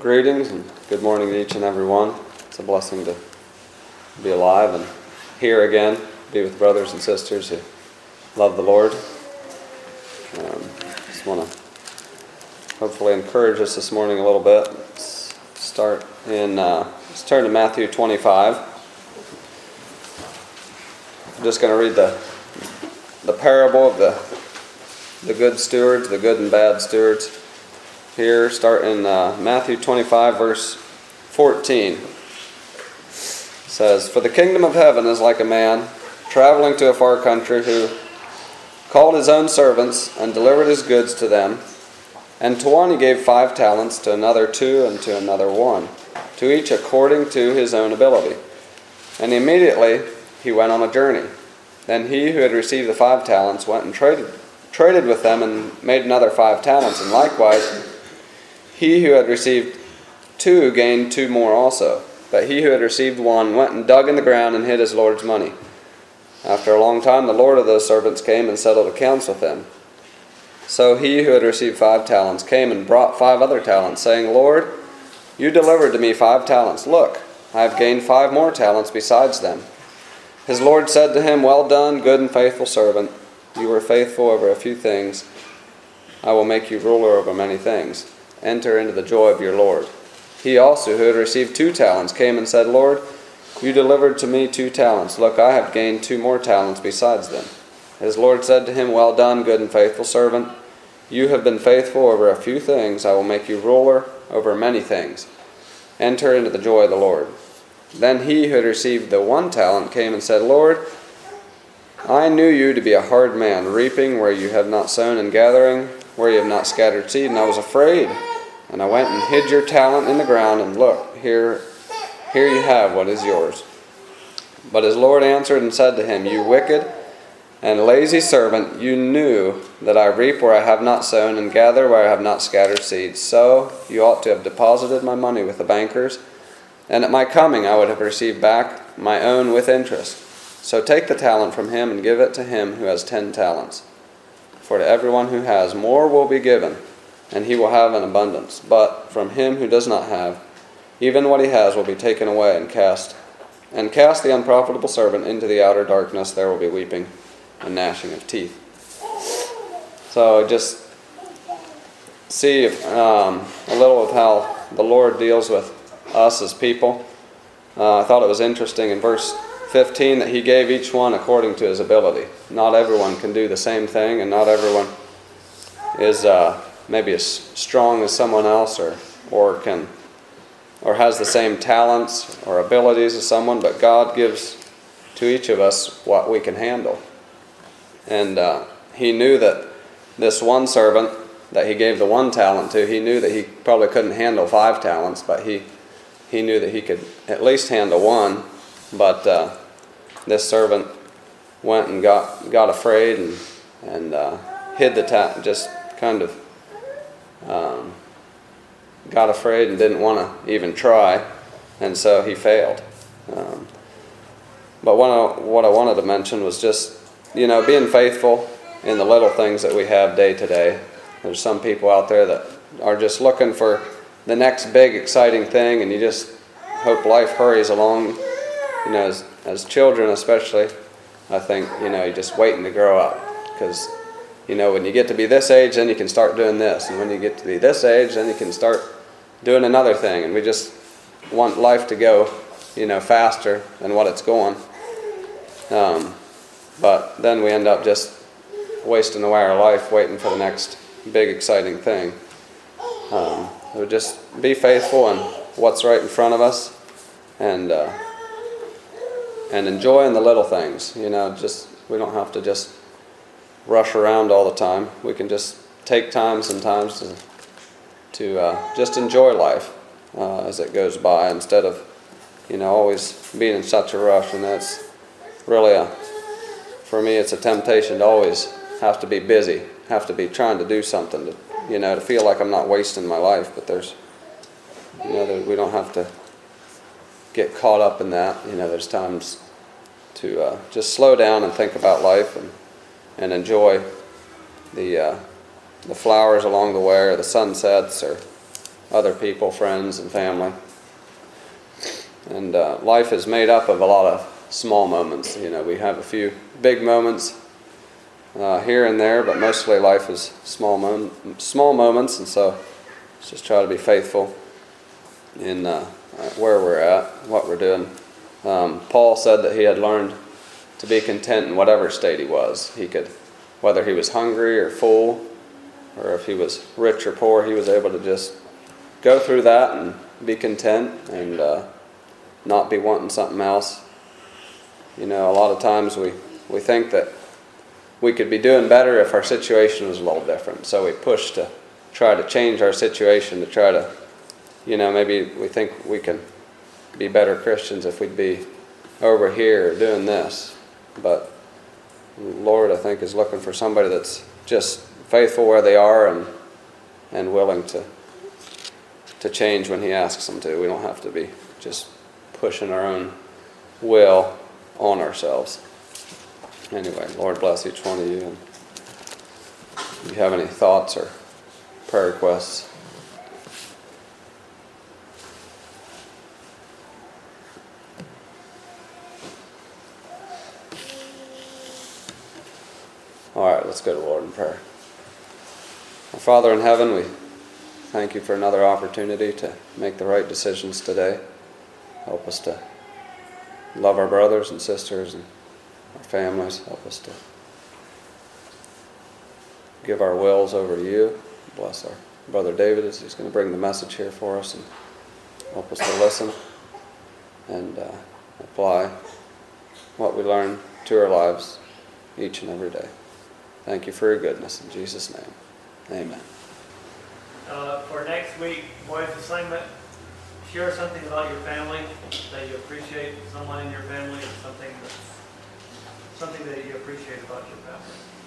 greetings and good morning to each and every one. It's a blessing to be alive and here again, be with brothers and sisters who love the Lord. Just want to hopefully encourage us this morning a little bit. Let's turn to Matthew 25. I'm just going to read the parable of the good stewards, the good and bad stewards. Here, start in Matthew 25, verse 14. It says, "For the kingdom of heaven is like a man traveling to a far country who called his own servants and delivered his goods to them. And to one he gave 5 talents, to another 2, and to another 1, to each according to his own ability. And immediately he went on a journey. Then he who had received the 5 talents went and traded with them and made another 5 talents. And likewise, he who had received 2 gained 2 more also. But he who had received 1 went and dug in the ground and hid his Lord's money. After a long time the Lord of those servants came and settled accounts with them. So he who had received 5 talents came and brought 5 other talents, saying, Lord, you delivered to me 5 talents. Look, I have gained 5 more talents besides them. His Lord said to him, Well done, good and faithful servant. You were faithful over a few things. I will make you ruler over many things. Enter into the joy of your Lord. He also, who had received 2 talents, came and said, Lord, you delivered to me 2 talents. Look, I have gained 2 more talents besides them. His Lord said to him, Well done, good and faithful servant. You have been faithful over a few things. I will make you ruler over many things. Enter into the joy of the Lord. Then he who had received the 1 talent came and said, Lord, I knew you to be a hard man, reaping where you have not sown and gathering where you have not scattered seed, and I was afraid. And I went and hid your talent in the ground, and look, here you have what is yours. But his Lord answered and said to him, You wicked and lazy servant, you knew that I reap where I have not sown and gather where I have not scattered seed. So you ought to have deposited my money with the bankers, and at my coming I would have received back my own with interest. So take the talent from him and give it to him who has 10 talents. For to everyone who has, more will be given, and he will have an abundance. But from him who does not have, even what he has will be taken away, and cast the unprofitable servant into the outer darkness. There will be weeping and gnashing of teeth." So just see a little of how the Lord deals with us as people. I thought it was interesting in verse 15 that he gave each one according to his ability. Not everyone can do the same thing, and not everyone is maybe as strong as someone else, or has the same talents or abilities as someone, but God gives to each of us what we can handle. And he knew that this one servant that he gave the 1 talent to, he knew that he probably couldn't handle 5 talents, but he knew that he could at least handle 1. But this servant went and got afraid and hid the talent, just kind of got afraid and didn't want to even try, and so he failed. But what I wanted to mention was just, being faithful in the little things that we have day to day. There's some people out there that are just looking for the next big exciting thing, and you just hope life hurries along. As children especially, I think, you're just waiting to grow up, because when you get to be this age, then you can start doing this, and when you get to be this age, then you can start doing another thing, and we just want life to go faster than what it's going. But then we end up just wasting away our life waiting for the next big exciting thing. So just be faithful in what's right in front of us, and enjoying the little things. We don't have to just rush around all the time. We can just take time sometimes to just enjoy life as it goes by, instead of always being in such a rush. And that's really for me, it's a temptation to always have to be busy, have to be trying to do something to feel like I'm not wasting my life. But there's we don't have to get caught up in that. There's times to just slow down and think about life and enjoy the flowers along the way, or the sunsets, or other people, friends and family. And life is made up of a lot of small moments. We have a few big moments here and there, but mostly life is small moments, and so let's just try to be faithful in where we're at, what we're doing. Paul said that he had learned to be content in whatever state he was. He could, whether he was hungry or full, or if he was rich or poor, he was able to just go through that and be content and not be wanting something else. A lot of times we think that we could be doing better if our situation was a little different. So we push to try to change our situation, to try to, maybe we think we can be better Christians if we'd be over here doing this. But the Lord, I think, is looking for somebody that's just faithful where they are and willing to change when He asks them to. We don't have to be just pushing our own will on ourselves. Anyway, Lord bless each one of you. And if you have any thoughts or prayer requests, all right, let's go to the Lord in prayer. Our Father in heaven, we thank You for another opportunity to make the right decisions today. Help us to love our brothers and sisters and our families. Help us to give our wills over to You. Bless our brother David as he's going to bring the message here for us, and help us to listen and apply what we learn to our lives each and every day. Thank You for Your goodness. In Jesus' name, amen. For next week, boys' assignment, share something about your family that you appreciate, someone in your family, something that you appreciate about your family.